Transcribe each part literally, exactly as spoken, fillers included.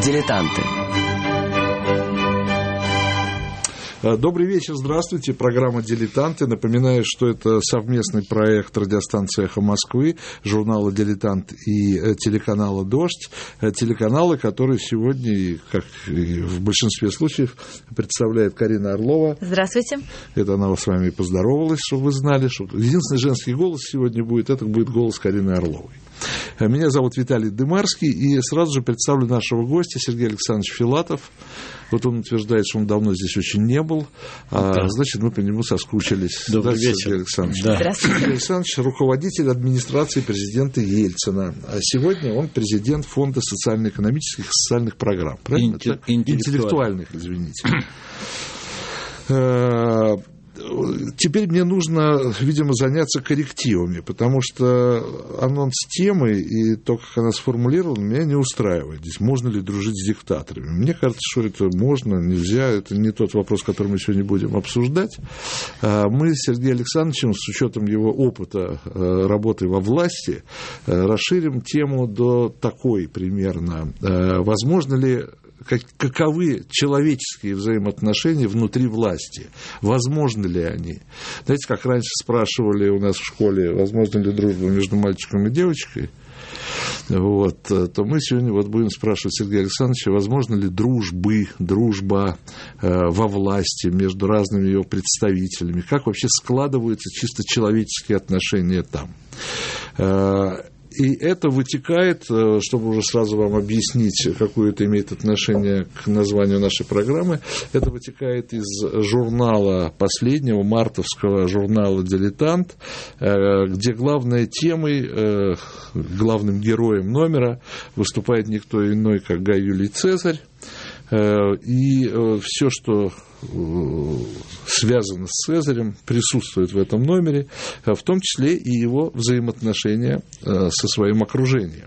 Дилетанты. Добрый вечер, здравствуйте. Программа «Дилетанты». Напоминаю, что это совместный проект радиостанции «Эхо Москвы», журнала «Дилетант» и телеканала «Дождь». Телеканалы, которые сегодня, как и в большинстве случаев, представляет Карина Орлова. Здравствуйте. Это она с вами поздоровалась, чтобы вы знали, что единственный женский голос сегодня будет, это будет голос Карины Орловой. Меня зовут Виталий Дымарский, и сразу же представлю нашего гостя, Сергей Александрович Филатов. Вот он утверждает, что он давно здесь очень не был, а, да. Значит, мы по нему соскучились. Добрый Здравствуйте, вечер. Сергей Александрович. Да. Здравствуйте. Сергей Александрович – руководитель администрации президента Ельцина, а сегодня он президент Фонда социально-экономических и социальных программ. Правильно? Интел- интеллектуальных. Интеллектуальных, извините. Теперь мне нужно, видимо, заняться коррективами, потому что анонс темы и то, как она сформулирована, меня не устраивает. Здесь можно ли дружить с диктаторами? Мне кажется, что это можно, нельзя. Это не тот вопрос, который мы сегодня будем обсуждать. Мы с Сергеем Александровичем, с учетом его опыта работы во власти, расширим тему до такой примерно. Возможно ли... Каковы человеческие взаимоотношения внутри власти? Возможны ли они? Знаете, как раньше спрашивали у нас в школе, возможно ли дружба между мальчиком и девочкой? Вот, то мы сегодня вот будем спрашивать Сергея Александровича, возможно ли дружбы, дружба э, во власти между разными ее представителями? Как вообще складываются чисто человеческие отношения там? Э, И это вытекает, чтобы уже сразу вам объяснить, какое это имеет отношение к названию нашей программы, это вытекает из журнала, последнего мартовского журнала «Дилетант», где главной темой, главным героем номера выступает никто иной, как Гай Юлий Цезарь. И все, что связано с Цезарем, присутствует в этом номере, в том числе и его взаимоотношения со своим окружением.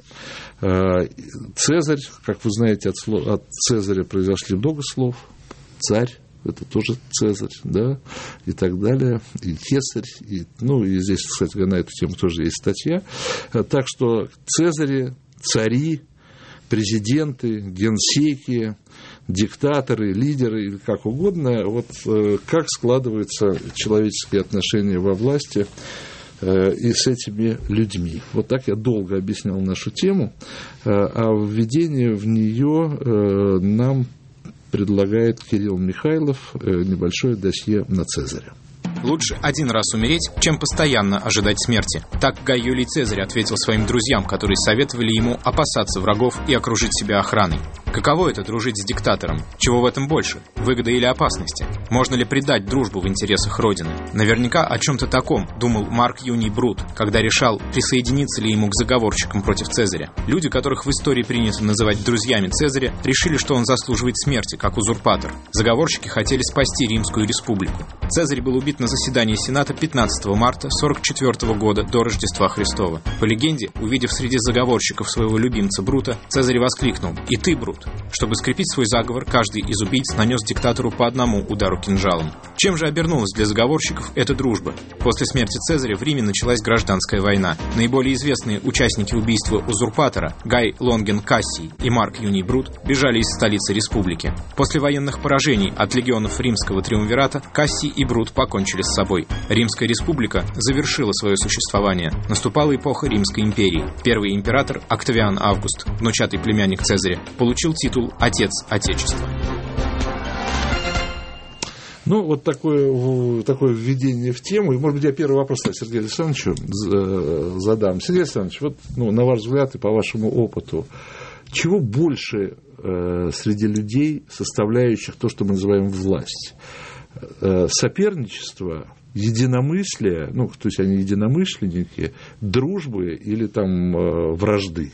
Цезарь, как вы знаете, от, слов, от Цезаря произошли много слов. Царь, это тоже Цезарь, да, и так далее, и Кесарь, и, ну, и здесь, кстати, на эту тему тоже есть статья. Так что Цезари, цари, президенты, генсеки, диктаторы, лидеры, или как угодно, вот как складываются человеческие отношения во власти и с этими людьми. Вот так я долго объяснял нашу тему, а введение в нее нам предлагает Кирилл Михайлов, небольшое досье на Цезаря. Лучше один раз умереть, чем постоянно ожидать смерти. Так Гай Юлий Цезарь ответил своим друзьям, которые советовали ему опасаться врагов и окружить себя охраной. Каково это — дружить с диктатором? Чего в этом больше? Выгоды или опасности? Можно ли предать дружбу в интересах Родины? Наверняка о чем-то таком думал Марк Юний Брут, когда решал, присоединиться ли ему к заговорщикам против Цезаря. Люди, которых в истории принято называть друзьями Цезаря, решили, что он заслуживает смерти, как узурпатор. Заговорщики хотели спасти Римскую республику. Цезарь был убит на заседании Сената пятнадцатого марта сорок четвёртого года до Рождества Христова. По легенде, увидев среди заговорщиков своего любимца Брута, Цезарь воскликнул: «И ты, Брут!». Чтобы скрепить свой заговор, каждый из убийц нанес диктатору по одному удару кинжалом. Чем же обернулась для заговорщиков эта дружба? После смерти Цезаря в Риме началась гражданская война. Наиболее известные участники убийства узурпатора Гай Лонген Кассий и Марк Юний Брут бежали из столицы республики. После военных поражений от легионов римского триумвирата Кассий и Брут покончили с собой. Римская республика завершила свое существование. Наступала эпоха Римской империи. Первый император Октавиан Август, внучатый племянник Цезаря, получил титул «Отец Отечества». Ну, вот такое, такое введение в тему. И, может быть, я первый вопрос Сергею Александровичу задам. Сергей Александрович, вот, ну, на ваш взгляд и по вашему опыту, чего больше э, среди людей, составляющих то, что мы называем власть? Э, соперничество, единомыслие, ну, то есть они единомышленники, дружбы или там э, вражды?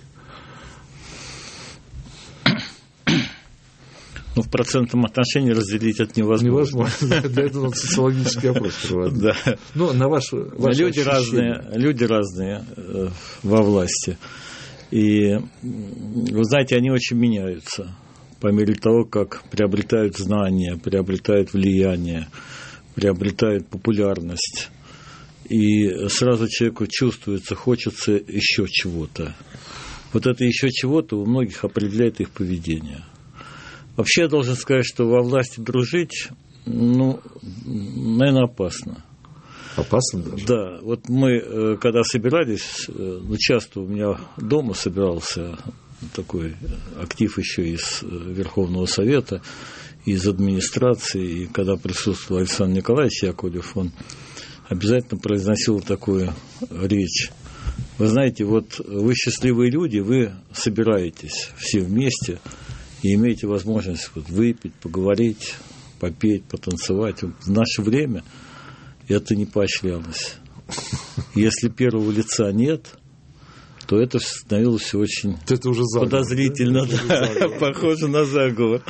Ну, в процентном отношении разделить это невозможно. Невозможно. Для этого надо социологический опрос проводить. Да. Ну, на ваше, ваше люди разные, люди разные э, во власти. И, вы знаете, они очень меняются по мере того, как приобретают знания, приобретают влияние, приобретают популярность. И сразу человеку чувствуется, хочется еще чего-то. вот это еще чего-то у многих определяет их поведение. Вообще я должен сказать, что во власти дружить, ну, наверное, опасно. Опасно даже? Да, вот мы, когда собирались, ну, часто у меня дома собирался такой актив еще из Верховного Совета, из администрации, и когда присутствовал Александр Николаевич Яковлев, он обязательно произносил такую речь. Вы знаете, вот вы счастливые люди, вы собираетесь все вместе и имеете возможность вот выпить, поговорить, попеть, потанцевать. В наше время это не поощрялось. Если первого лица нет, то это становилось все очень это уже заговор, подозрительно, да? Да, похоже на заговор.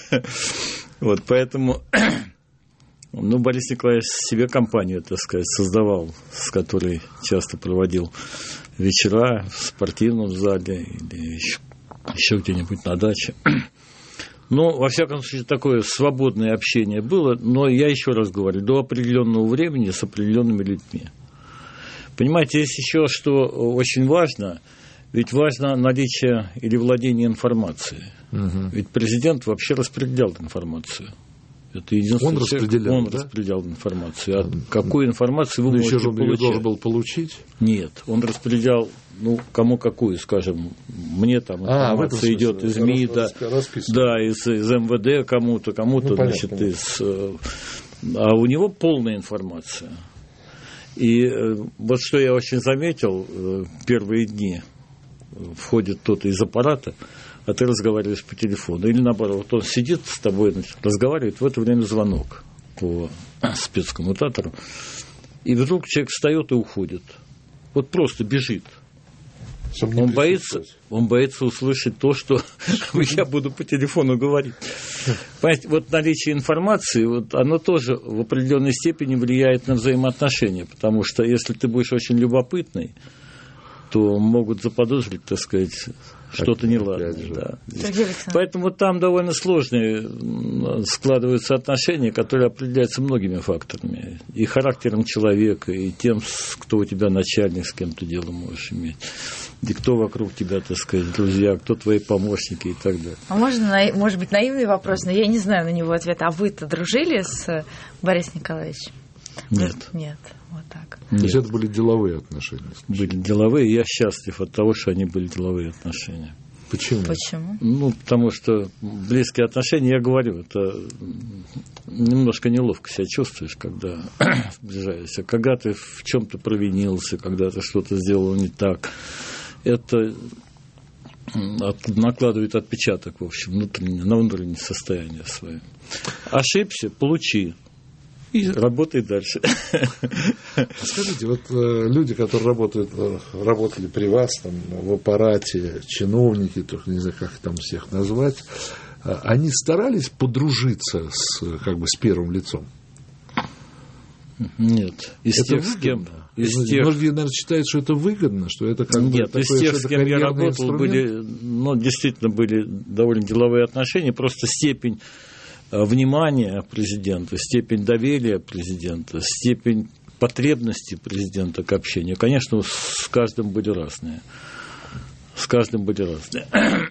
Вот, поэтому, ну, Борис Николаевич себе компанию, так сказать, создавал, с которой часто проводил вечера в спортивном зале или еще, еще где-нибудь на даче. Ну, во всяком случае, такое свободное общение было, но я еще раз говорю, до определенного времени с определенными людьми. Понимаете, есть еще что очень важно, ведь важно наличие или владение информацией. Угу. Ведь президент вообще распределял информацию. Это единственный он человек, распределял, он да? распределял информацию. А какую информацию вы ну, можете еще же получать? должен был получить? Нет, он распределял, ну, кому какую, скажем, мне там информация а, идет из МИ, да, да, из, из эм вэ дэ кому-то, кому-то, ну, значит, понятно. из... А у него полная информация. И вот что я очень заметил, первые дни входит кто-то из аппарата, а ты разговариваешь по телефону. Или наоборот, вот он сидит с тобой, значит, разговаривает, в это время звонок по спецкоммутатору, и вдруг человек встает и уходит. Вот просто бежит. Он боится, он боится услышать то, что я буду по телефону говорить. Понимаете, вот наличие информации, вот, оно тоже в определенной степени влияет на взаимоотношения, потому что если ты будешь очень любопытный, то могут заподозрить, так сказать, что-то неладное. Да. Поэтому там довольно сложные складываются отношения, которые определяются многими факторами. И характером человека, и тем, кто у тебя начальник, с кем ты дело можешь иметь. И кто вокруг тебя, так сказать, друзья, кто твои помощники и так далее. А можно, может быть, наивный вопрос, но я не знаю на него ответа. А вы-то дружили с Борисом Николаевичем? Нет. Нет, вот так. То есть это были деловые отношения? Были деловые, и я счастлив от того, что они были деловые отношения. Почему? Почему? Ну, потому что близкие отношения, я говорю, это немножко неловко себя чувствуешь, когда сближаешься. Когда ты в чем-то провинился, когда ты что-то сделал не так, это накладывает отпечаток, в общем, внутренне, на внутреннее состояние свое. Ошибся, получи. И работай дальше. Скажите, вот э, люди, которые работают, э, работали при вас там, в аппарате, чиновники, только не знаю, как там всех назвать, э, они старались подружиться с, как бы, с первым лицом? Нет. Из это тех, с кем... Из Может, тех... наверное, считают, что это выгодно, что это как Нет, бы из тех, с кем я работал, инструмент? были, ну, действительно были довольно деловые отношения, просто степень внимания президента, степень доверия президента, степень потребности президента к общению. Конечно, с каждым были разные. С каждым были разные.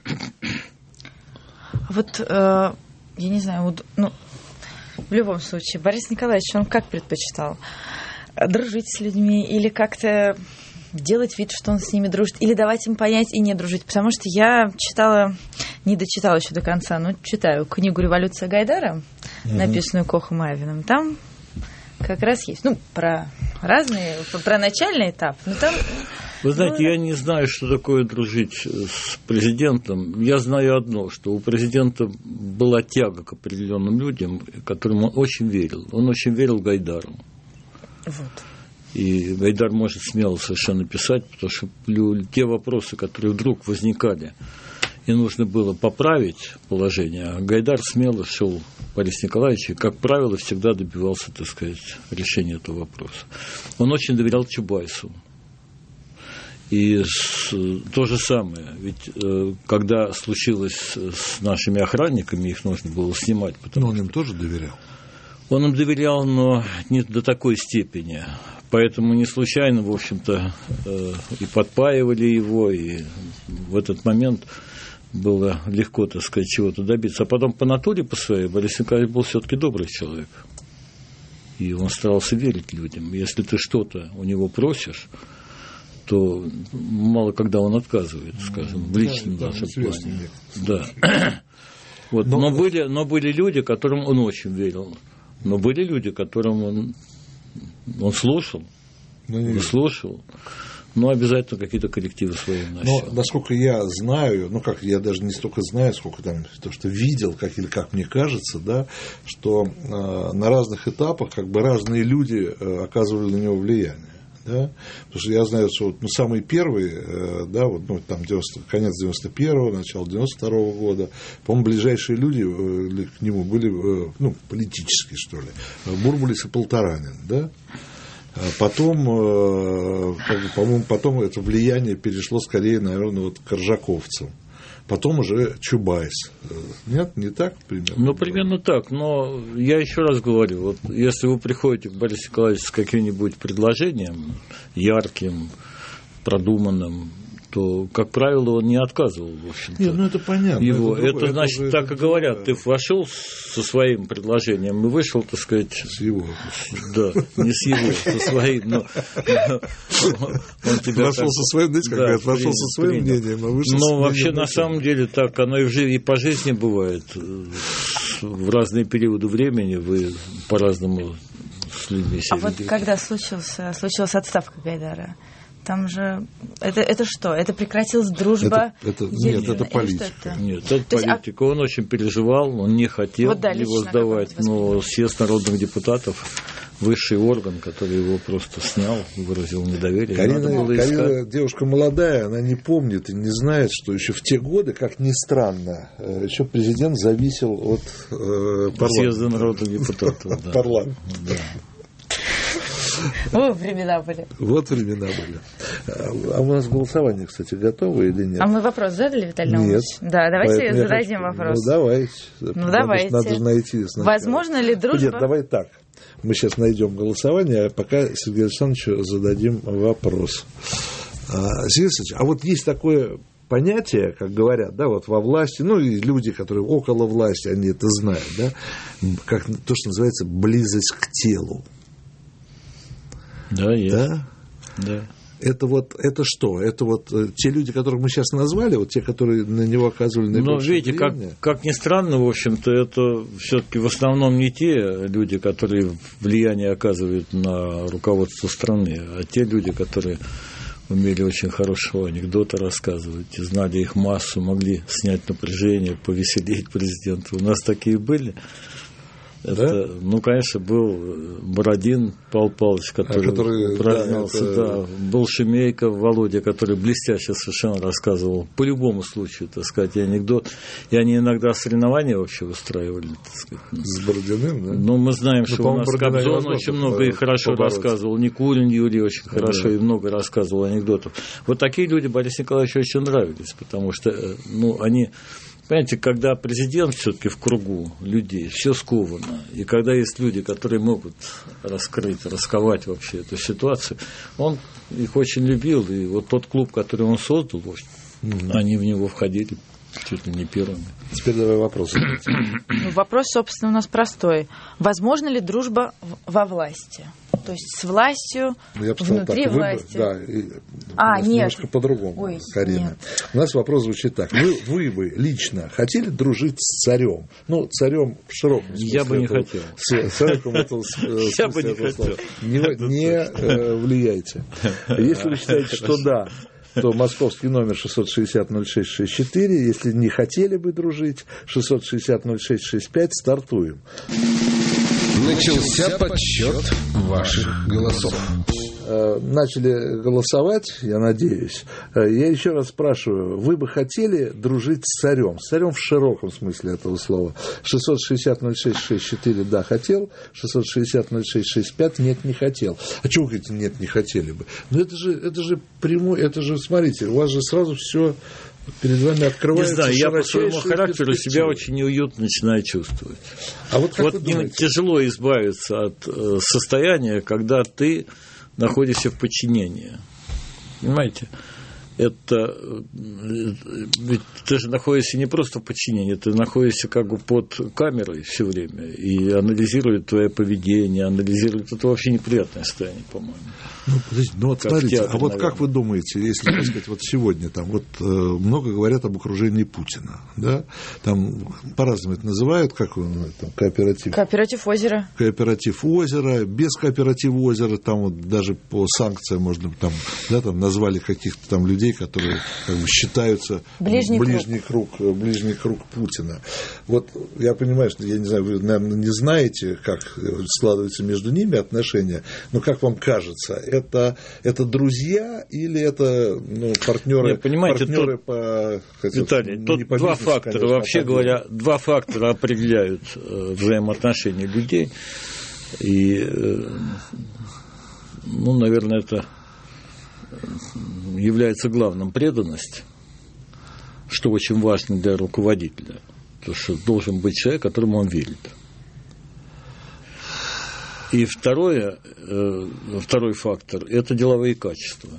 Вот, э, я не знаю, вот, ну, в любом случае, Борис Николаевич, он как предпочитал? Дружить с людьми или как-то делать вид, что он с ними дружит, или давать им понять и не дружить? Потому что я читала, не дочитала еще до конца, но читаю книгу «Революция Гайдара», угу. написанную Кохом и Авиным. Там как раз есть, ну, про разные, про начальный этап, но там... Вы знаете, ну, я не знаю, что такое дружить с президентом. Я знаю одно, что у президента была тяга к определенным людям, которым он очень верил. Он очень верил Гайдару. Вот. И Гайдар может смело совершенно писать, потому что те вопросы, которые вдруг возникали, и нужно было поправить положение, а Гайдар смело шел Борис Николаевич, и, как правило, всегда добивался, так сказать, решения этого вопроса. Он очень доверял Чубайсу. И с, то же самое, ведь э, когда случилось с нашими охранниками, их нужно было снимать. Но он им тоже доверял. Он им доверял, но не до такой степени. Поэтому не случайно, в общем-то, и подпаивали его, и в этот момент было легко, так сказать, чего-то добиться. А потом по натуре по своей Борис Николаевич был все-таки добрый человек. И он старался верить людям. Если ты что-то у него просишь, то мало когда он отказывает, скажем, в личном да, нашем да, плане. Да. Вот. Но... Но, были, но были люди, которым он очень верил. Но были люди, которым он, он слушал, не слушал, но обязательно какие-то коррективы свои вносил. Но, насколько я знаю, ну, как я даже не столько знаю, сколько там то, что видел, как, или как мне кажется, да, что э, на разных этапах как бы разные люди э, оказывали на него влияние. Да? Потому что я знаю, что вот, ну, самые первые, да, вот, ну, там девяносто, конец девяносто первого, начало девяносто второго года, по-моему, ближайшие люди к нему были, ну, политические, что ли, Бурбулис и Полторанин, да. Потом, как бы, по-моему, потом это влияние перешло скорее, наверное, вот к Ржаковцам. Потом уже Чубайс. Нет, не так примерно? Ну, примерно так. Но я еще раз говорю, вот если вы приходите к Борису Николаевичу с каким-нибудь предложением ярким, продуманным, то, как правило, он не отказывал, в общем-то. Нет, ну это понятно. Его. Это, это, это значит, это, так это, и говорят, это, ты вошел со своим предложением и вышел, так сказать... С его. Да, не с его, со своим, но... Он тебя вошел так, со своим, знаете, как да, говорят, вошел со своим принял. мнением, а вышел но со вообще, мнением на самом деле, так оно и, в жизни, и по жизни бывает. В разные периоды времени вы по-разному с людьми себя А вот когда случился, случилась отставка Гайдара, там же... Это, это что? Это прекратилась дружба? Это, это, нет, это политика. Это? Нет, это То политика. Есть, он очень переживал, он не хотел вот, да, его сдавать, но съезд народных депутатов, высший орган, который его просто снял, выразил недоверие. Карина, Карина девушка молодая, она не помнит и не знает, что еще в те годы, как ни странно, еще президент зависел от э, парламента. Съезда народных депутатов. Да. Парламент. Да. Вот времена были. Вот времена были. А у нас голосование, кстати, готово или нет? А мы вопрос задали, Виталий Наумович? Нет. Да, давайте Поэтому зададим хочу... вопрос. Ну, давайте. Ну, надо, давайте. Надо же найти сначала. Возможно ли дружба... Нет, давай так. Мы сейчас найдем голосование, а пока Сергею Александровичу зададим вопрос. Сергей Александрович, а вот есть такое понятие, как говорят, да, вот во власти, ну и люди, которые около власти, они это знают, да, как то, что называется близость к телу. Да, есть. Да? Да. Это вот, это что? Это вот те люди, которых мы сейчас назвали, вот те, которые на него оказывали наибольшее Но видите, как, как ни странно, в общем-то, это все-таки в основном не те люди, которые влияние оказывают на руководство страны, а те люди, которые умели очень хорошо анекдоты рассказывать, знали их массу, могли снять напряжение, повеселить президента. У нас такие были. Это, да? Ну, конечно, был Бородин Павел Павлович, который, а, который прознался, да, это... да, был Шемейко Володя, который блестяще совершенно рассказывал по любому случаю, так сказать, и анекдот. И они иногда соревнования вообще устраивали, так сказать. С Бородиным, да? Ну, мы знаем, ну, что у нас Кобзон очень много и хорошо побороться. Рассказывал, Никулин Юрий очень да. хорошо и много рассказывал анекдотов. Вот такие люди Борису Николаевичу очень нравились, потому что, ну, они... Понимаете, когда президент все-таки в кругу людей, все сковано, и когда есть люди, которые могут раскрыть, расковать вообще эту ситуацию, он их очень любил, и вот тот клуб, который он создал, mm-hmm. они в него входили чуть ли не первыми. Теперь давай вопрос. Ну, вопрос, собственно, у нас простой. Возможна ли дружба во власти? То есть с властью, я внутри так, власти? Вы, да, и, а, нет. Немножко по-другому, Ой, Карина. Нет. У нас вопрос звучит так. Вы, вы бы лично хотели дружить с царем? Ну, царем в широком смысле. Я бы не этого, хотел. С царем этого, Я бы не хотел. Не, не э, влияйте. Если вы считаете, что да, то московский номер шестьсот шестьдесят ноль шесть шестьдесят четыре. Если не хотели бы дружить, шестьсот шестьдесят ноль шесть шестьдесят пять. Стартуем. Начался подсчет ваших голосов. Начали голосовать, я надеюсь. Я еще раз спрашиваю, вы бы хотели дружить с царем? С царем в широком смысле этого слова. шестьсот шестьдесят ноль шесть шестьдесят четыре, да, хотел. шестьсот шестьдесят ноль шесть шестьдесят пять, нет, не хотел. А чего вы говорите, нет, не хотели бы? Ну, это же, это же прямой, это же, смотрите, у вас же сразу все Перед вами открывается Не знаю, я по своему широчайшая характеру перспектива. себя очень неуютно начинаю чувствовать. А вот, как Вот вы не- думаете? тяжело избавиться от э, состояния, когда ты находишься в подчинении. Понимаете? Это э, ведь ты же находишься не просто в подчинении, ты находишься как бы под камерой все время и анализирует твое поведение, анализирует. Это вообще неприятное состояние, по-моему. Ну, подождите, ну вот Как смотрите, театр, а вот наверное. как вы думаете, если, так сказать, вот сегодня там вот э, много говорят об окружении Путина, да, там по-разному это называют, как он там, кооператив, Кооператив озера. кооператив озера, без кооператива озера, там вот даже по санкциям можно там, да, там назвали каких-то там людей, которые как бы считаются Ближний ближний круг, ближний круг Путина. Вот я понимаю, что я не знаю, вы, наверное, не знаете, как складываются между ними отношения, но как вам кажется, это, это друзья или это ну, партнеры, Нет, понимаете, партнеры тут, по... хотел Виталий, сказать, тут не по два бизнесу, фактора, конечно, а вообще по говоря, два фактора определяют э, взаимоотношения людей. И, э, ну, наверное, это является главным преданность, что очень важно для руководителя. То, что должен быть человек, которому он верит. И второе, э, второй фактор – это деловые качества.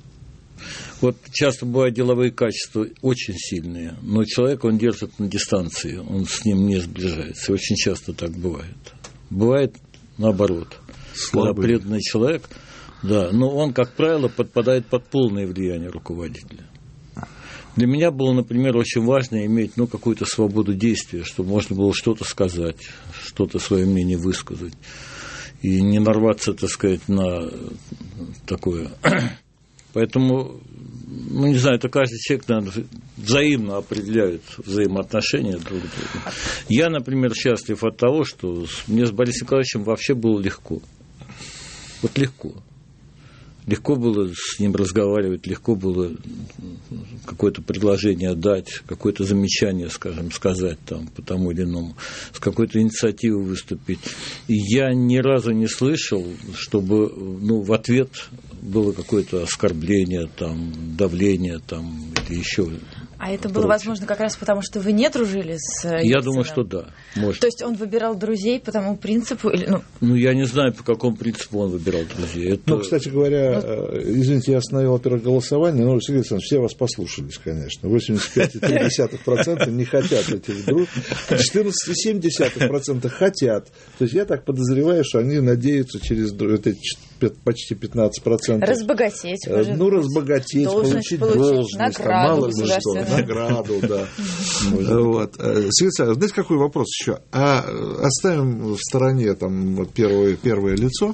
Вот часто бывают деловые качества очень сильные, но человек он держит на дистанции, он с ним не сближается. Очень часто так бывает. Бывает наоборот. Слабый. Когда преданный человек, да, но он, как правило, подпадает под полное влияние руководителя. Для меня было, например, очень важно иметь ну, какую-то свободу действия, чтобы можно было что-то сказать, что-то свое мнение высказать. И не нарваться, так сказать, на такое. Поэтому, ну, не знаю, это каждый человек, наверное, взаимно определяет взаимоотношения друг к другу. Я, например, счастлив от того, что мне с Борисом Николаевичем вообще было легко. Вот легко. Легко было с ним разговаривать, легко было какое-то предложение дать, какое-то замечание, скажем, сказать там по тому или иному, с какой-то инициативой выступить. И я ни разу не слышал, чтобы ну, в ответ было какое-то оскорбление, там, давление там, или еще. А это было возможно как раз потому, что вы не дружили с Я Ельциным? думаю, что да. Может. То есть он выбирал друзей по тому принципу? Или, ну... ну, я не знаю, по какому принципу он выбирал друзей. Это... Ну, кстати говоря, извините, я остановил, во-первых, голосование, но, Сергей Александрович, все вас послушались, конечно. восемьдесят пять целых три десятых процента не хотят этих дружб, четырнадцать целых семь десятых процента хотят. То есть я так подозреваю, что они надеются через эти почти пятнадцать процентов. Разбогатеть. Может, ну, разбогатеть, должность получить, получить, должность, там, мало ли что, награду, да. Вот. Сергей Александрович, знаете, какой вопрос еще? А оставим в стороне там первое, первое лицо.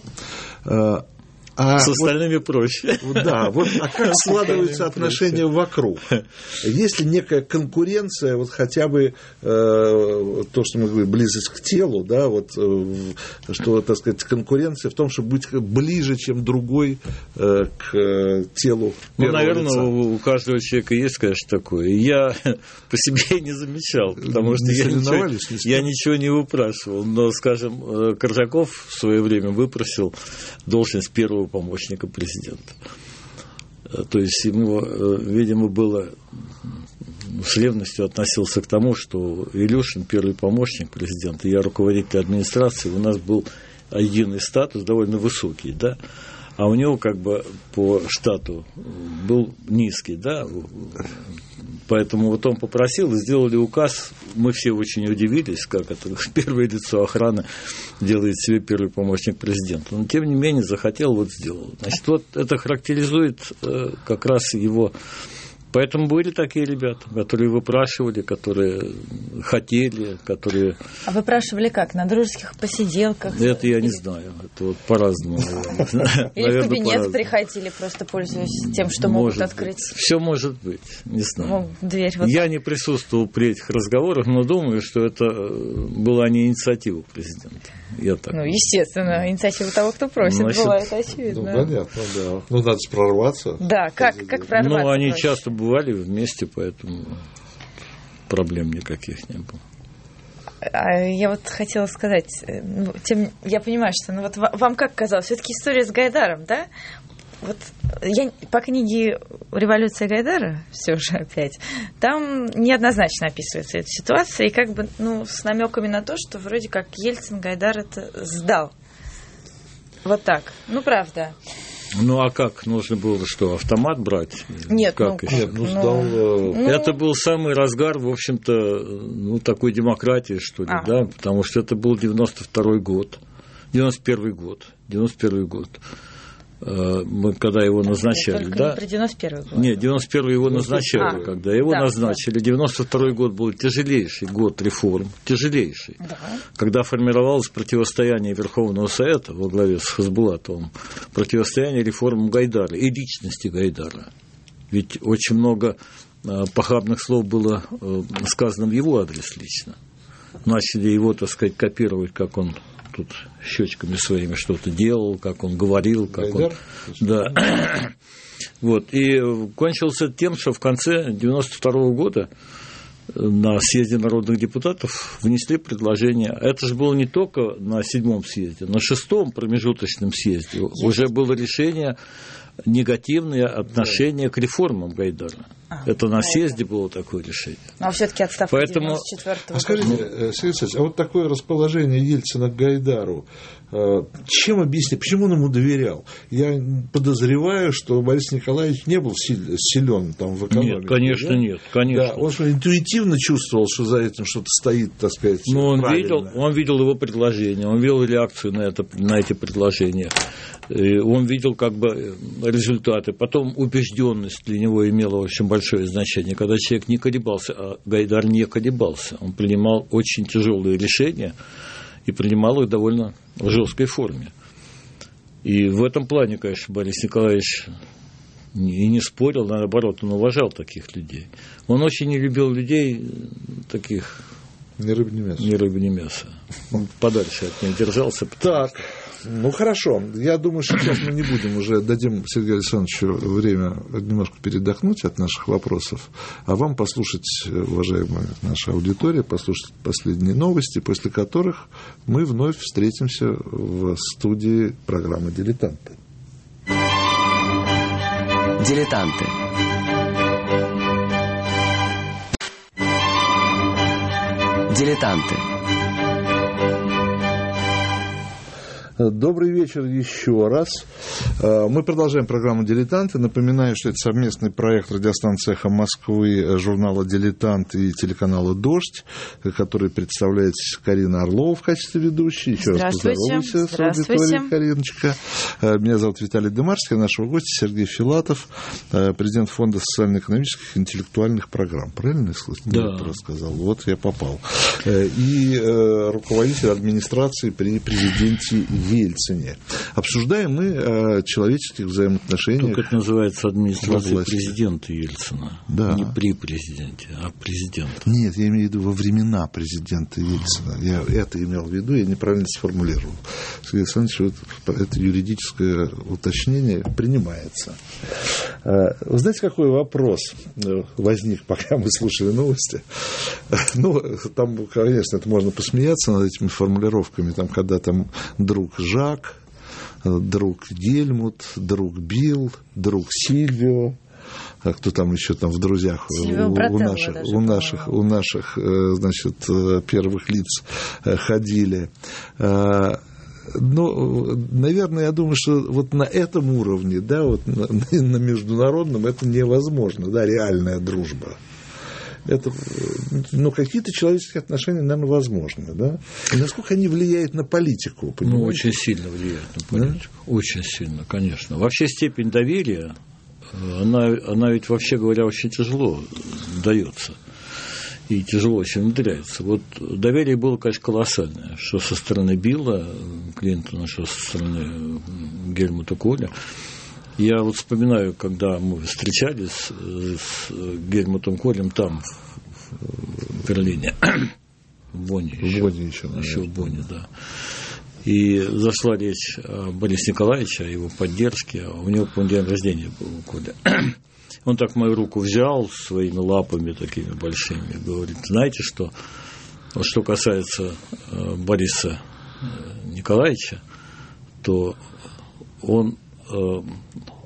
А с остальными вот, проще. Да, вот, а как складываются отношения вокруг? Есть ли некая конкуренция, вот хотя бы э, то, что мы говорим, близость к телу, да, вот, э, что, так сказать, конкуренция в том, чтобы быть ближе, чем другой э, к телу ну, первого наверное, лица? у, у каждого человека есть, конечно, такое. Я по себе не замечал, потому что я ничего, я ничего не выпрашивал. Но, скажем, Коржаков в свое время выпросил должность первого помощника президента. То есть ему, видимо, было с ревностью относился к тому, что Илюшин первый помощник президента, я руководитель администрации, у нас был единый статус довольно высокий, да, а у него как бы по штату был низкий, да, поэтому вот он попросил, и сделали указ, мы все очень удивились, как это первое лицо охраны делает себе первый помощник президента, но тем не менее захотел, вот сделал. Значит, вот это характеризует как раз его. Поэтому были такие ребята, которые выпрашивали, которые хотели, которые... А выпрашивали как? На дружеских посиделках? Это я не знаю. Это вот по-разному. Или в кабинет приходили, просто пользуясь тем, что могут открыть? Все может быть, не знаю. Дверь. Я не присутствовал при этих разговорах, но думаю, что это была не инициатива президента. Я так. Ну, естественно, инициатива того, кто просит, Значит, была, это очевидно. Ну, понятно, да. Ну, надо же прорваться. Да, как, как прорваться? Ну, они проще? часто бывали вместе, поэтому проблем никаких не было. Я вот хотела сказать, ну, тем, я понимаю, что ну, вот вам как казалось, все-таки история с Гайдаром, да? вот я по книге «Революция Гайдара», все же опять, там неоднозначно описывается эта ситуация, и как бы, ну, с намеками на то, что вроде как Ельцин Гайдар это сдал. Вот так. Ну, правда. Ну, а как? Нужно было что, автомат брать? Нет, как ну, Нет, ну, сдал... ну, это был самый разгар, в общем-то, ну, такой демократии, что ли, а. да, потому что это был девяносто второй год, девяносто первый год, девяносто первый год. Мы когда его назначали, только да? Не про девяносто первый год. Нет, девяносто первый его назначали, а, когда его да, назначили. девяносто второй год был тяжелейший год реформ, тяжелейший, да. Когда формировалось противостояние Верховного Совета во главе с Хасбулатовым, противостояние реформам Гайдара и личности Гайдара. Ведь очень много похабных слов было сказано в его адрес лично. Начали его, так сказать, копировать, как он тут щечками своими что-то делал, как он говорил, как Гайдар? Он... Да. Вот. И кончился тем, что в конце девяносто второго года на съезде народных депутатов внесли предложение. Это же было не только на седьмом съезде, на шестом промежуточном съезде уже было решение негативное отношение к реформам Гайдара. А, это на съезде было такое решение. Но все-таки отставка Поэтому... девяносто четвёртого А скажите, Сергей Александрович, а вот такое расположение Ельцина к Гайдару, чем объяснить, почему он ему доверял? Я подозреваю, что Борис Николаевич не был силен там в экономике. Нет, конечно, да? нет, конечно. Да, он что, интуитивно чувствовал, что за этим что-то стоит, так сказать, Но он правильно. видел, он видел его предложение, он видел реакцию на, это, на эти предложения. И он видел как бы результаты. Потом убежденность для него имела очень большое значение. Когда человек не колебался, а Гайдар не колебался, он принимал очень тяжелые решения и принимал их довольно в жесткой форме. И в этом плане, конечно, Борис Николаевич и не спорил, наоборот, он уважал таких людей. Он очень не любил людей таких... Ни рыбы, ни мяса. Ни рыбы, ни мяса. Он подальше от них держался. Так, ну хорошо. Я думаю, что сейчас мы не будем уже, дадим Сергею Александровичу время немножко передохнуть от наших вопросов, а вам послушать, уважаемая наша аудитория, послушать последние новости, после которых мы вновь встретимся в студии программы «Дилетанты». «Дилетанты». «Дилетанты». Добрый вечер еще раз. Мы продолжаем программу «Дилетанты». Напоминаю, что это совместный проект радиостанции «Эхо Москвы», журнала «Дилетант» и телеканала «Дождь», который представляет Карина Орлова в качестве ведущей. Еще раз поздоровайся с аудиторией, Кариночка. Меня зовут Виталий Дымарский, а нашего гостя Сергей Филатов, президент Фонда социально-экономических и интеллектуальных программ. Правильно я да. сказал? Вот я попал. И руководитель администрации при президенте Ельцине. Обсуждаем мы о человеческих взаимоотношениях. Только это называется администрация президента Ельцина. Да. Не при президенте, а президента. Нет, я имею в виду во времена президента Ельцина. Я это имел в виду, я неправильно сформулировал. Сергей Александрович, это юридическое уточнение принимается. Вы знаете, какой вопрос возник, пока мы слушали новости? Ну, там, конечно, это можно посмеяться над этими формулировками, там, когда там друг Жак, друг Гельмут, друг Билл, друг Сильвио, а кто там еще там в друзьях у, у наших, даже, у наших, у наших, значит, первых лиц ходили. Ну, наверное, я думаю, что вот на этом уровне, да, вот на, на международном это невозможно, да, реальная дружба. Это, ну, какие-то человеческие отношения, наверное, возможны, да? И насколько они влияют на политику, понимаете? Ну, очень сильно влияют на политику. Да? Очень сильно, конечно. Вообще степень доверия, она, она ведь, вообще говоря, очень тяжело дается. И тяжело очень внедряется. Вот доверие было, конечно, колоссальное, что со стороны Билла Клинтона, что со стороны Гельмута Коля. Я вот вспоминаю, когда мы встречались с Гельмутом Колем там, в Берлине, в Бонне. В Бонне еще, еще в Бонне, да. И зашла речь о Борисе Николаевиче, о его поддержке. У него, по-моему, день рождения был у Коля. Он так мою руку взял своими лапами такими большими и говорит: знаете что, вот что касается Бориса Николаевича, то он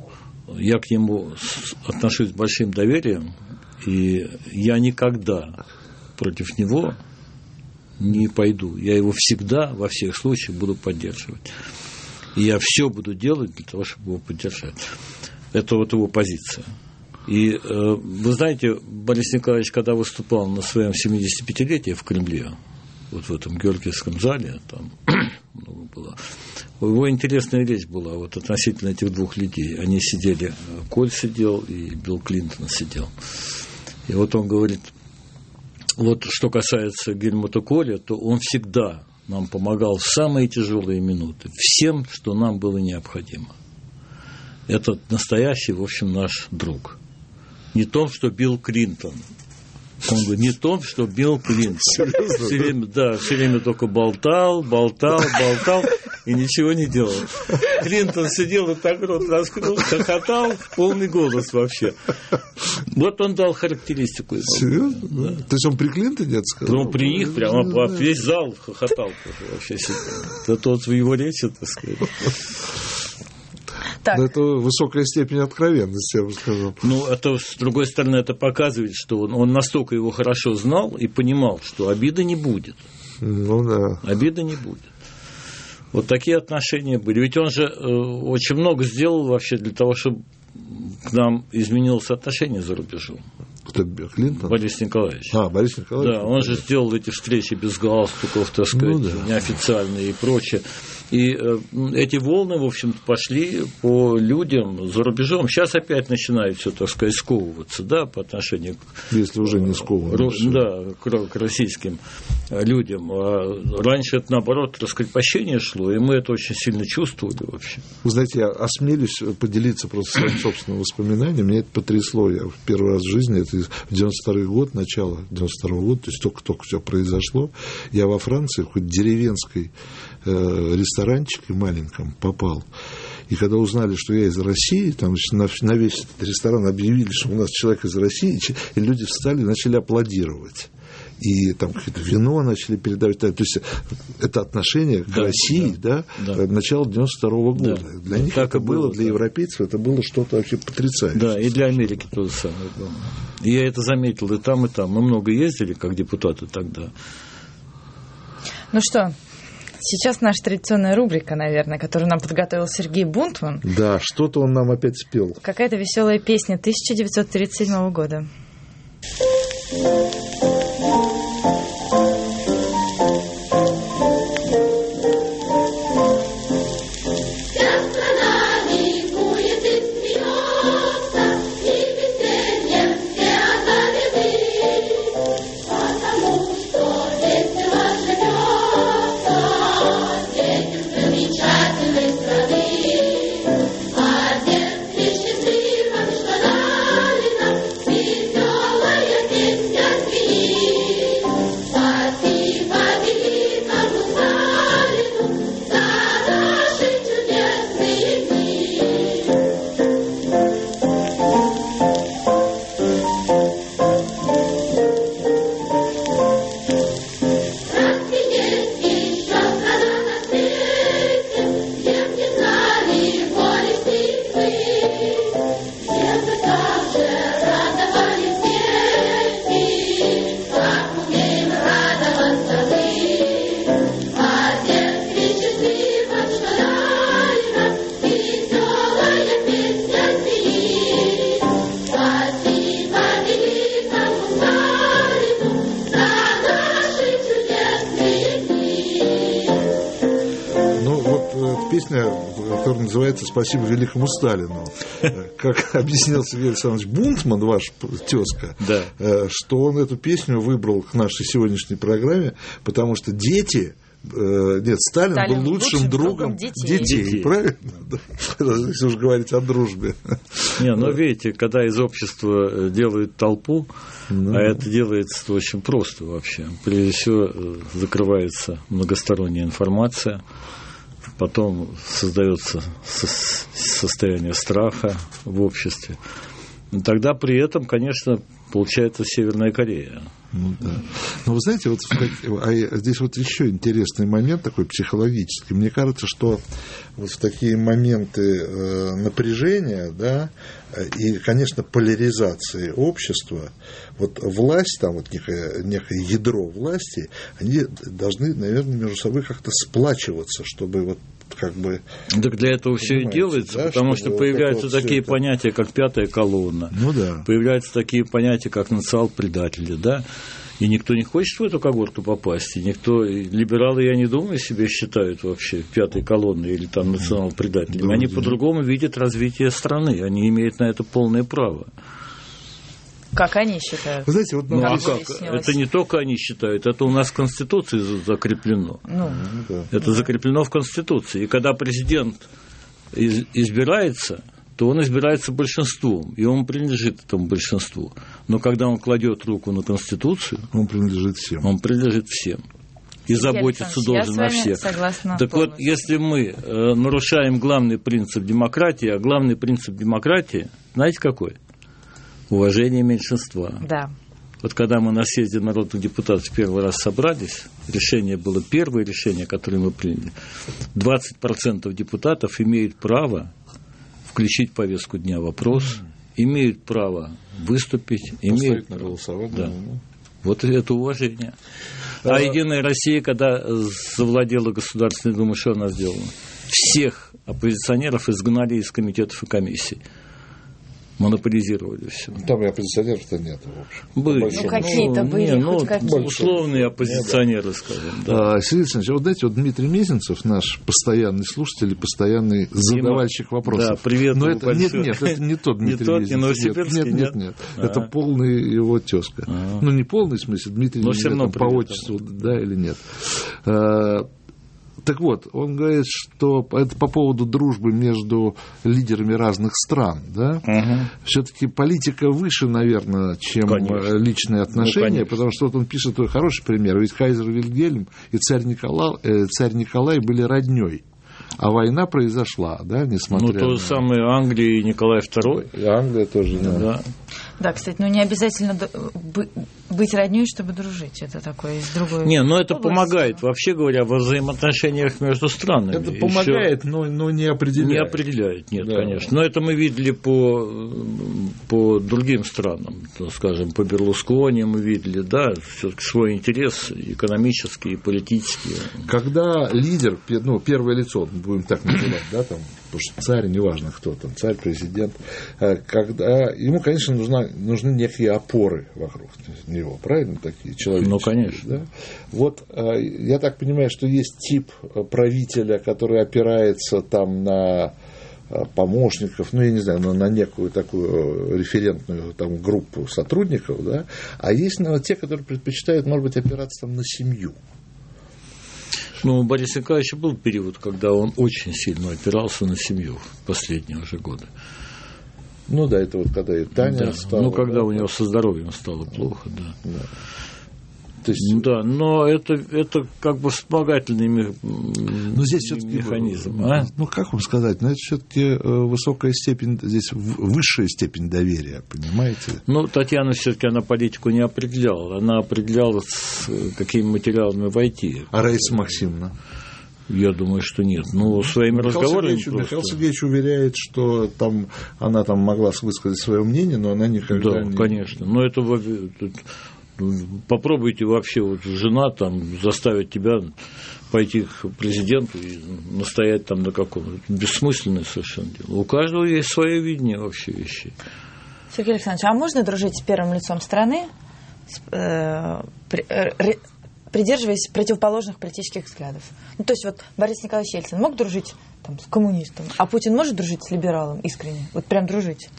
я к нему отношусь с большим доверием, и я никогда против него не пойду. Я его всегда, во всех случаях, буду поддерживать. И я все буду делать для того, чтобы его поддержать. Это вот его позиция. И э, вы знаете, Борис Николаевич, когда выступал на своем семидесятипятилетии в Кремле, вот в этом Георгиевском зале, там много было, у него интересная речь была вот относительно этих двух людей. Они сидели, Коль сидел и Билл Клинтон сидел. И вот он говорит, вот что касается Гельмута Коля, то он всегда нам помогал в самые тяжелые минуты, всем, что нам было необходимо. Это настоящий, в общем, наш друг. Не том, что Билл Клинтон. Он говорит, не том, что Билл Клинтон. Все время, да, все время только болтал, болтал, болтал и ничего не делал. Клинтон сидел и так рот раскрыл, хохотал в полный голос вообще. Вот он дал характеристику. Серьезно? Да. То есть он при Клинтоне это сказал? Ну, при них прямо весь зал хохотал. Вообще сидел. Это вот в его речи, так сказать. Так. Но это высокая степень откровенности, я бы сказал. Ну, это, с другой стороны, это показывает, что он, он настолько его хорошо знал и понимал, что обиды не будет. Ну, да. Обиды не будет. Вот такие отношения были. Ведь он же э, очень много сделал вообще для того, чтобы к нам изменилось отношение за рубежом. Кто, Клинтон? Борис Николаевич. А, Борис Николаевич. Да, он же сделал эти встречи без галстуков, так сказать, ну, да. неофициальные и прочее. И э, эти волны, в общем-то, пошли по людям за рубежом. Сейчас опять начинает все, так сказать, сковываться, да, по отношению к... Если уже не сковывано. Ро, да, к, к российским людям. А раньше это, наоборот, раскрепощение шло, и мы это очень сильно чувствовали вообще. Вы знаете, я осмелюсь поделиться просто своим собственным воспоминанием. Меня это потрясло. Я в первый раз в жизни, это девяносто второй год, начало девяносто второго года, то есть только-только все произошло. Я во Франции, в какой-то деревенской э, ресторанчике маленьком попал. И когда узнали, что я из России, там, значит, на, на весь этот ресторан объявили, что у нас человек из России, и люди встали и начали аплодировать. И там какое-то вино начали передавать. То есть это отношение к да, России, да, да, да. начала девяносто второго года. Да. Для них так это было, было, для да. европейцев это было что-то вообще потрясающее. Да, и для Америки то же самое. И я это заметил и там, и там. Мы много ездили, как депутаты тогда. Ну что, сейчас наша традиционная рубрика, наверное, которую нам подготовил Сергей Бунтман. Да, что-то он нам опять спел. Какая-то веселая песня тысяча девятьсот тридцать седьмого года. Которая называется «Спасибо великому Сталину». Как объяснил Сергей Александрович Бунтман, ваш тезка, да. что он эту песню выбрал к нашей сегодняшней программе, потому что дети... Нет, Сталин, Сталин был лучшим, лучшим другом, другом детей. детей, детей. Правильно? Если уж говорить о дружбе. Не, но видите, когда из общества делают толпу, ну, а это делается очень просто вообще. Прежде всего, закрывается многосторонняя информация, потом создается состояние страха в обществе. Тогда при этом, конечно, получается Северная Корея. Ну, да. Но вы знаете, вот а здесь вот еще интересный момент такой психологический. Мне кажется, что вот в такие моменты э, напряжения, да, и, конечно, поляризации общества, вот власть, там вот некое, некое ядро власти, они должны, наверное, между собой как-то сплачиваться, чтобы вот как бы... Так для этого все и делается, да, потому что появляются вот такие это... понятия, как пятая колонна, ну, да. появляются такие понятия, как национал-предатели, да, и никто не хочет в эту когорту попасть, и никто, либералы, я не думаю, себе считают вообще пятой колонной или там национал-предателями, да, они да. по-другому видят развитие страны, они имеют на это полное право. Как они считают? Вы знаете, вот, ну, а как? Это не только они считают, это у нас в Конституции закреплено. Ну, да. Это да. закреплено в Конституции. И когда президент избирается, то он избирается большинством, и он принадлежит этому большинству. Но когда он кладет руку на Конституцию, он принадлежит всем. Он принадлежит всем. И Сергей заботиться должен о всех. Так полностью. вот, если мы э, нарушаем главный принцип демократии, а главный принцип демократии, знаете какой? Уважение меньшинства. Да. Вот когда мы на съезде народных депутатов первый раз собрались, решение было первое решение, которое мы приняли. двадцать процентов депутатов имеют право включить в повестку дня вопрос, имеют право выступить, имеют право голосовать. Да. Вот это уважение. А, а Единая Россия, когда завладела Государственной Думой, что она сделала? Всех оппозиционеров изгнали из комитетов и комиссий. Монополизировали все. Там и оппозиционеров-то нет, в общем. Были. Ну, какие-то ну, были, не, хоть ну, какие-то. Условные оппозиционеры, скажем. Да. А, Сергей Александрович, вот знаете, вот Дмитрий Мезенцев, наш постоянный слушатель и постоянный задавальщик вопросов. Да, привет. Но это, нет, нет, это не тот Дмитрий не Мезенцев. Тот, нет, нет, нет, нет. А-а. Это полный его тезка. А-а. Ну, не полный, в смысле, Дмитрий Мезенцев по отчеству, да или нет. Так вот, он говорит, что это по поводу дружбы между лидерами разных стран, да? Угу. Все-таки политика выше, наверное, чем конечно. Личные отношения, ну, потому что вот он пишет такой хороший пример. Ведь кайзер Вильгельм и царь Николай, э, царь Николай были родней. А война произошла, да, несмотря ну, на... Ну, то же самое Англия и Николай второй. И Англия тоже, да. да. Да, кстати, ну не обязательно быть роднёй, чтобы дружить. Это такое из другой Не, но это области. Помогает, вообще говоря, во взаимоотношениях между странами. Это помогает, но, но не определяет. Не определяет, нет, да. конечно. Но это мы видели по, по другим странам. То, скажем, по Берлускони мы видели, да, все-таки свой интерес экономический и политический. Когда лидер, ну, первое лицо, будем так называть, да, там, потому что царь, неважно кто там, царь, президент, когда ему, конечно, нужна, нужны некие опоры вокруг него, правильно, такие человеческие? Ну, конечно. Да? Вот я так понимаю, что есть тип правителя, который опирается там на помощников, ну, я не знаю, на некую такую референтную там, группу сотрудников, да, а есть ну, те, которые предпочитают, может быть, опираться там на семью. Ну, у Бориса Николаевича был период, когда он очень сильно опирался на семью в последние уже годы. Ну да, это вот когда и Таня да. стала. Ну, когда да, у него со здоровьем стало плохо, да. да. То есть... Да, но это, это как бы вспомогательный но здесь механизм. А? А? Ну, как вам сказать, но это все-таки высокая степень, здесь высшая степень доверия, понимаете? Ну, Татьяна все-таки она политику не определяла. Она определяла, с какими материалами войти. А Раиса Максимовна? Я думаю, что нет. Ну, своими Михаил разговорами Сергеевич, просто... Михаил Сергеевич уверяет, что там она там могла высказать свое мнение, но она никогда да, не... Да, конечно. Но это... Попробуйте вообще, вот жена там заставить тебя пойти к президенту и настоять там на каком-то. Бессмысленное совершенно дело. У каждого есть свое видение вообще вещей. Сергей Александрович, а можно дружить с первым лицом страны, э, при, э, придерживаясь противоположных политических взглядов? Ну, то есть вот Борис Николаевич Ельцин мог дружить там, с коммунистом, а Путин может дружить с либералом искренне? Вот прям дружить?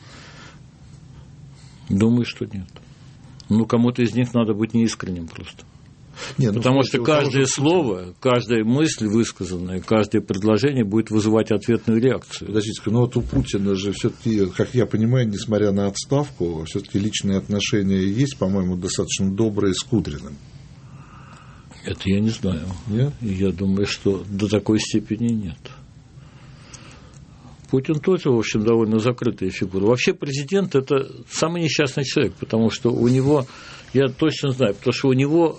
Думаю, что нет. Ну, кому-то из них надо быть неискренним просто. Нет, Потому ну, что каждое слово, каждая мысль высказанная, каждое предложение будет вызывать ответную реакцию. Подождите, ну вот у Путина же все-таки, как я понимаю, несмотря на отставку, все-таки личные отношения есть, по-моему, достаточно добрые с Кудриным. Это я не знаю. Нет? Я думаю, что до такой степени нет. Путин тоже, в общем, довольно закрытая фигура. Вообще президент – это самый несчастный человек, потому что у него, я точно знаю, потому что у него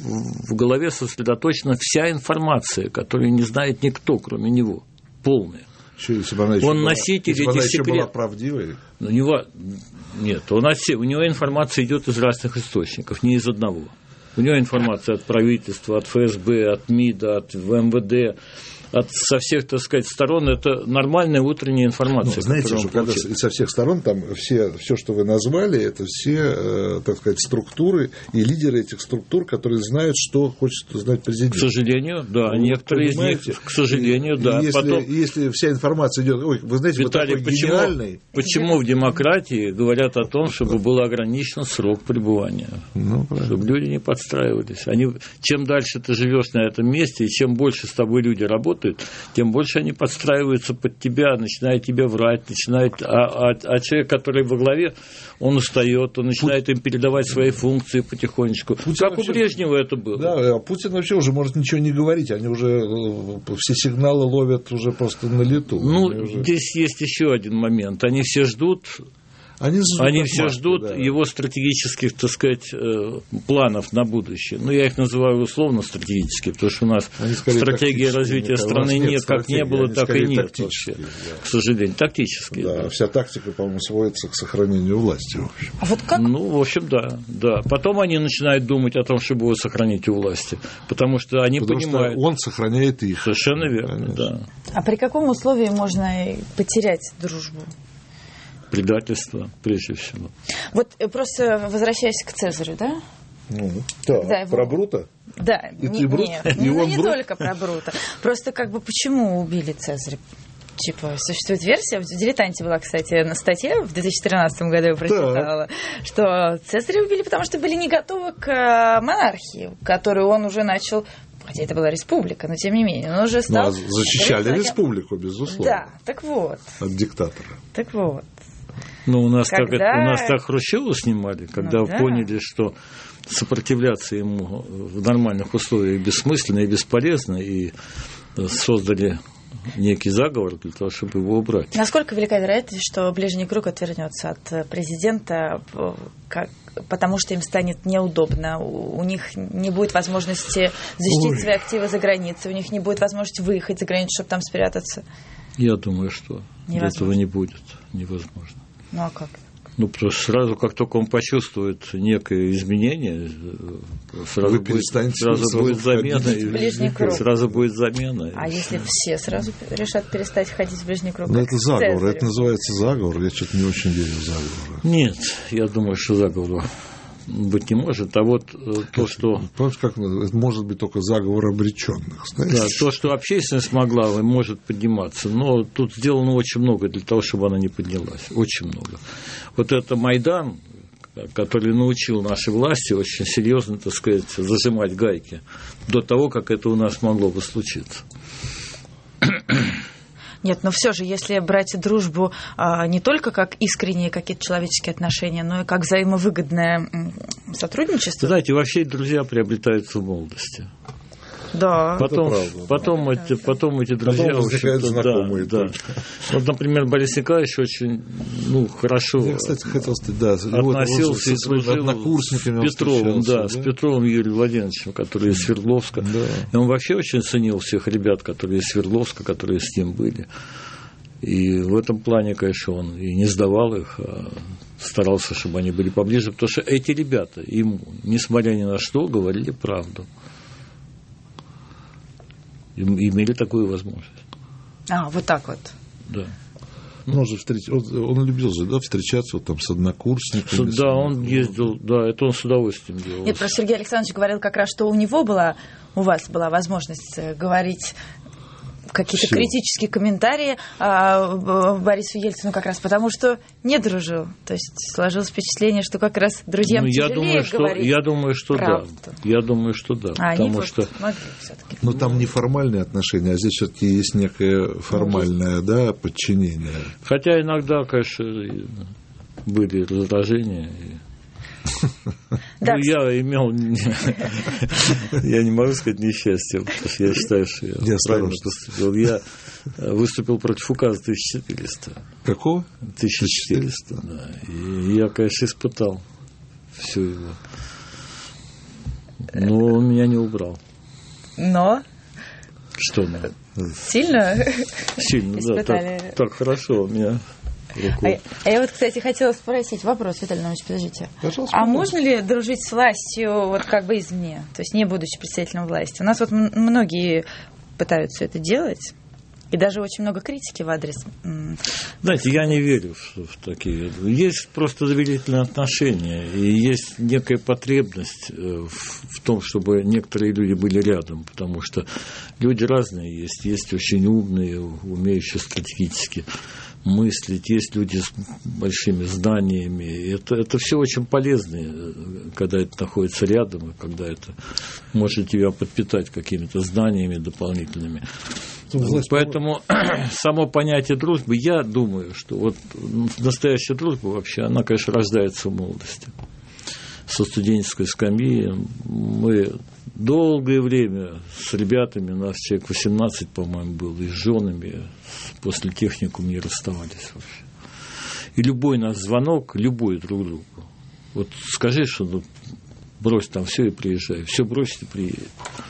в голове сосредоточена вся информация, которую не знает никто, кроме него, полная. Еще, если бы она еще Он была, носитель если бы она этих еще была секретов. правдивой. У него нет, он от, у него информация идет из разных источников, не из одного. У него информация от правительства, от эф эс бэ, от МИДа, от эм вэ дэ, от со всех, так сказать, сторон. Это нормальная утренняя информация. Ну, знаете, что когда со всех сторон там все, все, что вы назвали, это все, э, так сказать, структуры и лидеры этих структур, которые знают, что хочет знать президент. К сожалению, да. Ну, некоторые из них, к сожалению, и, да. И если, Потом... если вся информация идет, ой, вы знаете, Виталий, вот такой почему, гениальный. Почему в демократии говорят о том, чтобы был ограничен срок пребывания? Ну, чтобы люди не подстраивались. Они, чем дальше ты живешь на этом месте, и чем больше с тобой люди работают, тем больше они подстраиваются под тебя, начинают тебе врать, начинают, а, а, а человек, который во главе, он устает, он начинает Пу... им передавать свои функции потихонечку. Путин как вообще... у Брежнева это было. Да, а Путин вообще уже может ничего не говорить, они уже все сигналы ловят уже просто на лету. Ну, уже... здесь есть еще один момент. Они все ждут... Они, Они все маски, ждут да. его стратегических, так сказать, планов на будущее. Ну, я их называю условно стратегические, потому что у нас стратегия развития страны нет, как не было, так и нет вообще, да. к сожалению. Тактические. Да, да. Вся тактика, по-моему, сводится к сохранению власти. В общем. А вот как? Ну, в общем, да, да. Потом они начинают думать о том, чтобы его сохранить у власти, потому что они потому понимают... Что он сохраняет их. Совершенно верно, конечно. Да. А при каком условии можно потерять дружбу? Предательство, прежде всего. Вот просто возвращаясь к Цезарю, да? Ну, да, его... про Брута? Да, и не, Брут? нет, и ну, он не Брут? только про Брута. Просто как бы почему убили Цезаря? Типа, существует версия, в «Дилетанте» была, кстати, на статье, в две тысячи тринадцатом году я прочитала, да. что Цезаря убили, потому что были не готовы к монархии, которую он уже начал... Хотя это была республика, но тем не менее. Он уже стал... Ну, а защищали рецепт... республику, безусловно. Да, так вот. От диктатора. Так вот. Ну, у нас, когда... так, у нас так Хрущева снимали, когда ну, да. поняли, что сопротивляться ему в нормальных условиях бессмысленно и бесполезно, и создали некий заговор для того, чтобы его убрать. Насколько велика вероятность, что ближний круг отвернется от президента, как, потому что им станет неудобно, у них не будет возможности защитить Ой. свои активы за границей, у них не будет возможности выехать за границу, чтобы там спрятаться? Я думаю, что этого не будет невозможно. Ну а как? Ну, потому что сразу, как только он почувствует некое изменение, сразу, будет, сразу будет замена. И, сразу будет замена. А если все. все сразу решат перестать ходить в ближний круг? Ну, это заговор, это называется заговор. Я что-то не очень верю в заговор. Нет, я думаю, что заговор быть не может, а вот то, что... Помните, как это может быть только заговор обреченных, знаете? Да, то, что общественность могла, может подниматься, но тут сделано очень много для того, чтобы она не поднялась, очень много. Вот это Майдан, который научил наши власти очень серьезно, так сказать, зажимать гайки до того, как это у нас могло бы случиться. Нет, но все же, если брать дружбу а, не только как искренние какие-то человеческие отношения, но и как взаимовыгодное сотрудничество. Знаете, вообще друзья приобретаются в молодости. Да. Потом, правда, потом, да. Эти, потом эти друзья, потом возникают знакомые. Да, да. Вот, например, Борис Николаевич очень ну, хорошо Я, кстати, хотел сказать, да, относился и дружил с Петровым, да, да, с Петровым Юрием Владимировичем, который из Свердловска. Да. И он вообще очень ценил всех ребят, которые из Свердловска, которые с ним были. И в этом плане, конечно, он и не сдавал их, а старался, чтобы они были поближе, потому что эти ребята ему, несмотря ни на что, говорили правду. Имели такую возможность. А, вот так вот. Да. Ну, он же встреч... он, он любил же, да, встречаться вот там с однокурсниками. Да, он ездил, да, это он с удовольствием делал. Нет, просто Сергей Александрович говорил как раз, что у него была, у вас была возможность говорить какие-то Всё. критические комментарии а, Борису Ельцину как раз потому, что не дружил. То есть сложилось впечатление, что как раз друзьям ну, тяжелее я думаю, что, говорить я думаю, что правду. Да. Я думаю, что да. А потому они что... могли все-таки. Но там не формальные отношения, а здесь все-таки есть некое формальное, да, подчинение. Хотя иногда, конечно, были раздражения. Ну, я имел, я не могу сказать несчастье, потому что я считаю, что я правильно поступил. Я выступил против указа тысяча четыреста. Какого? тысяча четыреста, да. И я, конечно, испытал всю его. Но он меня не убрал. Но? Что но? Сильно? Сильно, да. Так, так хорошо у меня. А я, а я вот, кстати, хотела спросить вопрос, Виталий Иванович, подождите. Пожалуйста, а пожалуйста. можно ли дружить с властью вот как бы извне, то есть не будучи представителем власти? У нас вот м- многие пытаются это делать, и даже очень много критики в адрес. Знаете, я не верю в, в такие. Есть просто доверительные отношения, и есть некая потребность в, в том, чтобы некоторые люди были рядом, потому что люди разные есть, есть очень умные, умеющие стратегически мыслить, есть люди с большими знаниями. Это, это все очень полезно, когда это находится рядом, и когда это может тебя подпитать какими-то знаниями дополнительными. Власть, поэтому само понятие дружбы, я думаю, что вот настоящая дружба вообще, она, конечно, рождается в молодости. Со студенческой скамьи мы долгое время с ребятами, нас человек восемнадцать, по-моему, было, и с женами после техникума не расставались вообще. И любой наш звонок, любой друг другу, вот скажи, что ну, брось там все и приезжай, все бросит и приедет.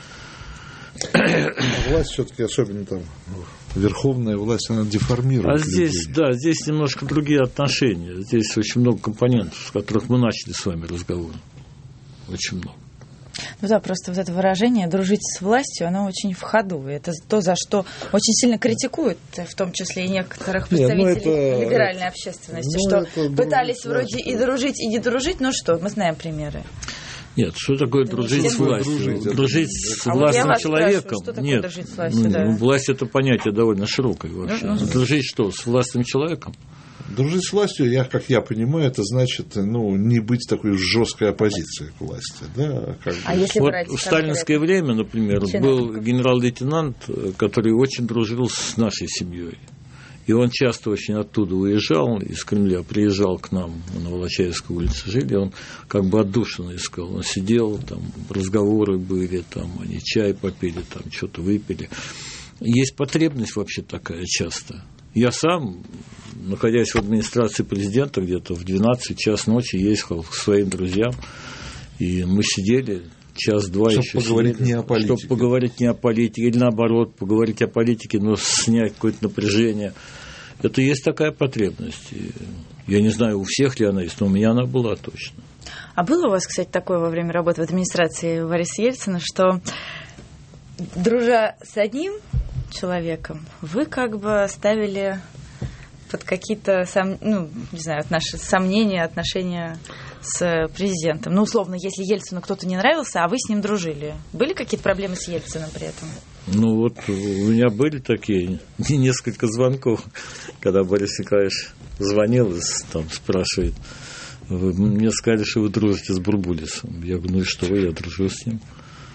Власть все-таки, особенно там верховная власть, она деформирует. А здесь, людей. Да, здесь немножко другие отношения. Здесь очень много компонентов, с которых мы начали с вами разговор. Очень много. Ну да, просто вот это выражение «дружить с властью», оно очень в ходу. И это то, за что очень сильно критикуют, в том числе и некоторых представителей Нет, ну это, либеральной общественности, ну что пытались вроде и дружить, и не дружить. Ну что, мы знаем примеры. Нет, что такое дружить с властью? Дружить, дружить с а властным вот человеком? Что такое Нет, дружить с властью, ну, да. власть это понятие довольно широкое вообще. Ну, ну, дружить что, с властным человеком? Дружить с властью, я, как я понимаю, это значит, ну, не быть такой жесткой оппозицией к власти. Да, как а если вот в сталинское время, например, был генерал-лейтенант, который очень дружил с нашей семьей. И он часто очень оттуда уезжал, из Кремля, приезжал к нам, на Волочаевской улице жили, он как бы отдушенно искал. Он сидел, там разговоры были, там они чай попили, там что-то выпили. Есть потребность вообще такая часто. Я сам, находясь в администрации президента, где-то в двенадцать час ночи ехал к своим друзьям, и мы сидели... Час-два чтобы еще поговорить сидели, не о политике. Чтобы поговорить не о политике, или наоборот, поговорить о политике, но снять какое-то напряжение. Это есть такая потребность. И я не знаю, у всех ли она есть, но у меня она была точно. А было у вас, кстати, такое во время работы в администрации Бориса Ельцина, что, дружа с одним человеком, вы как бы ставили под какие-то сом... ну, не знаю, наши сомнения, отношения с президентом? Ну, условно, если Ельцину кто-то не нравился, а вы с ним дружили. Были какие-то проблемы с Ельциным при этом? Ну, вот у меня были такие несколько звонков, когда Борис Николаевич звонил и там спрашивает, вы мне сказали, что вы дружите с Бурбулисом. Я говорю, ну и что, я дружу с ним.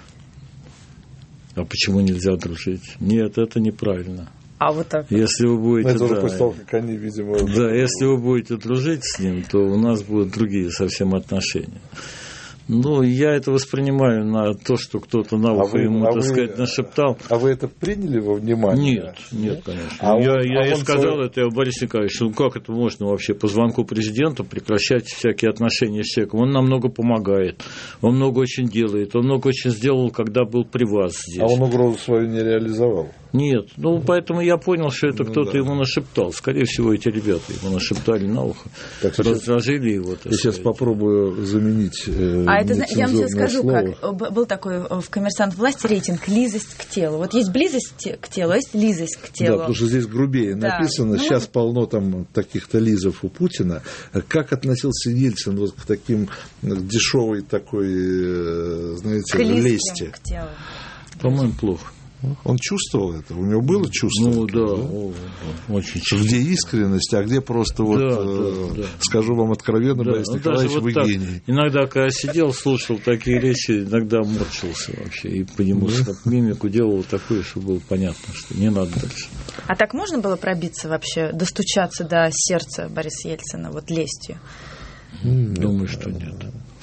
А почему нельзя дружить? Нет, это неправильно. А вот так. Если вы будете, это уже да, после того, как они, видимо... Да, если вы будете дружить с ним, то у нас будут другие совсем отношения. Ну, я это воспринимаю на то, что кто-то на ухо а вы, ему, а так вы, сказать, нашептал. А вы это приняли во внимание? Нет, нет, конечно. А я он, я а и сказал свой... это, Борис Николаевич, ну как это можно вообще по звонку президента прекращать всякие отношения с человеком? Он нам много помогает, он много очень делает, он много очень сделал, когда был при вас здесь. А он угрозу свою не реализовал? Нет, ну поэтому я понял, что это ну, кто-то да. ему нашептал. Скорее всего, эти ребята ему нашептали на ухо, так, раздражили его. Я сейчас сказать. попробую заменить э, А это, я вам сейчас скажу, слово. Как был такой в «Коммерсант власти» рейтинг «Близость к телу». Вот есть близость к телу, а есть лизость к телу. Да, потому что здесь грубее да. написано. Ну, сейчас полно там таких-то лизов у Путина. Как относился Ельцин вот к таким дешевой такой, знаете, к лести? К телу. По-моему, плохо. Он чувствовал это? У него было чувство? Ну, да, да? О, очень чувствовал. Где искренность, а где просто вот, да, э, да, да. скажу вам откровенно, да. Борис Николаевич, вот вы так. гений. Иногда, когда сидел, слушал такие речи, иногда морщился вообще. И по нему да. мимику делал такую, чтобы было понятно, что не надо дальше. А так можно было пробиться вообще, достучаться до сердца Бориса Ельцина, вот лестью? Думаю, что нет.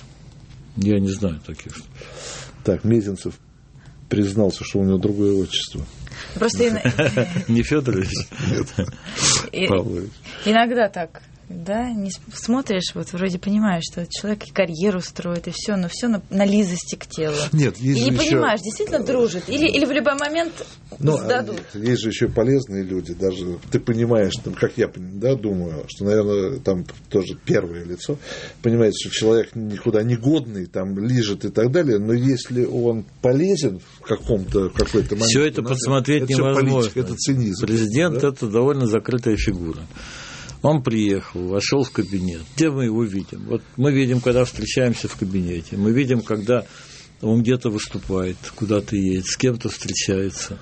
Я не знаю таких. Так, Мезенцев признался, что у него другое отчество. Просто не Федорович? Нет, Павлович. Иногда так. Да, не смотришь, вот вроде понимаешь, что человек и карьеру строит, и все, но все на, на лизости к телу. Нет, есть и же не еще... понимаешь, действительно дружит, или, или в любой момент но, сдадут. Есть же еще полезные люди, даже ты понимаешь, там, как я да, думаю, что, наверное, там тоже первое лицо, понимаете, что человек никуда не годный, там лижет и так далее, но если он полезен в каком-то, в какой-то момент... Все это подсмотреть это невозможно. Политика, это цинизм. Президент да? Это довольно закрытая фигура. Он приехал, вошел в кабинет. Где мы его видим? Вот мы видим, когда встречаемся в кабинете. Мы видим, когда он где-то выступает, куда-то едет, с кем-то встречается.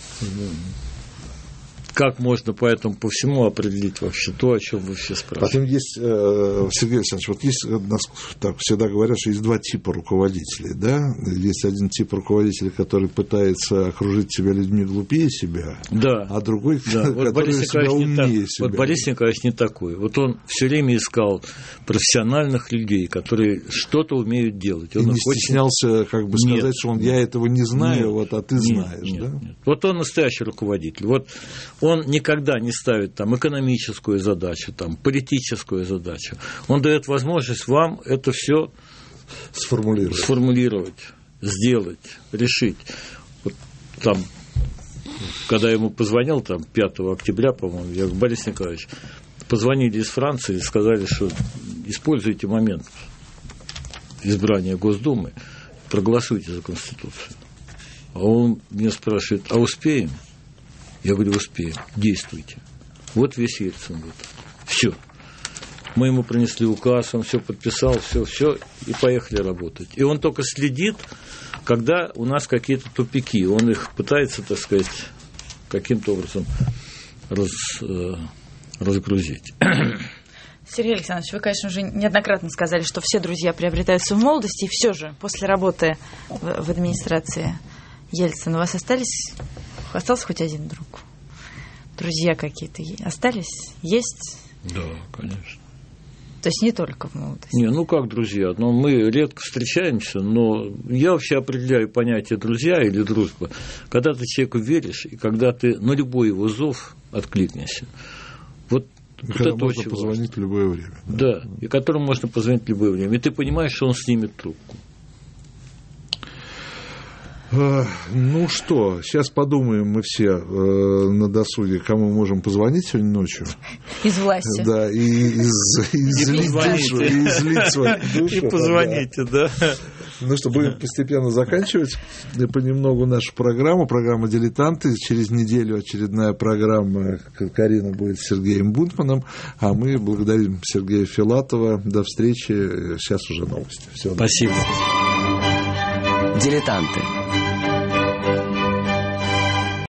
Как можно поэтому по всему определить вообще то, о чем вы все спрашиваете? Потом есть, Сергей Александрович, вот есть, так всегда говорят, что есть два типа руководителей, да? Есть один тип руководителя, который пытается окружить себя людьми глупее себя, да. А другой, да. Вот который Борис себя умнее так, себя. Вот Борис Николаевич не такой. Вот он все время искал профессиональных людей, которые что-то умеют делать. Он И не очень... стеснялся как бы сказать, нет, что он, я этого не знаю, нет, вот, а ты нет, знаешь, нет, да? Нет. Вот он настоящий руководитель. Вот он никогда не ставит там экономическую задачу, там, политическую задачу. Он дает возможность вам это все сформулировать. сформулировать, сделать, решить. Вот там, когда я ему позвонил, там, пятого октября, по-моему, я говорю: Борис Николаевич, позвонили из Франции и сказали, что используйте момент избрания Госдумы, проголосуйте за Конституцию. А он меня спрашивает: а успеем? Я говорю: успеем, действуйте. Вот весь Ельцин. Вот. Все. Мы ему принесли указ, он все подписал, все, все, и поехали работать. И он только следит, когда у нас какие-то тупики. Он их пытается, так сказать, каким-то образом раз, э, разгрузить. Сергей Александрович, вы, конечно, уже неоднократно сказали, что все друзья приобретаются в молодости, и все же после работы в, в администрации Ельцина у вас остались, остался хоть один друг? Друзья какие-то остались? Есть? Да, конечно. То есть не только в молодости? Не, ну как друзья? Но мы редко встречаемся, но я вообще определяю понятие друзья или дружба. Когда ты человеку веришь, и когда ты на любой его зов откликнешься. Вот, вот это можно очень позвонить важно. В любое время. Да, да, и которому можно позвонить в любое время. И ты понимаешь, что он снимет трубку. Ну что, сейчас подумаем мы все э, на досуге, кому мы можем позвонить сегодня ночью. Из власти. Да, и, и, и излить душу, и излить свою душу. И позвоните, да. да. Ну что, будем постепенно заканчивать и понемногу нашу программу. Программа «Дилетанты». Через неделю очередная программа Карина будет с Сергеем Бунтманом, а мы благодарим Сергея Филатова. До встречи. Сейчас уже новости. Всего Спасибо. Дилетанты.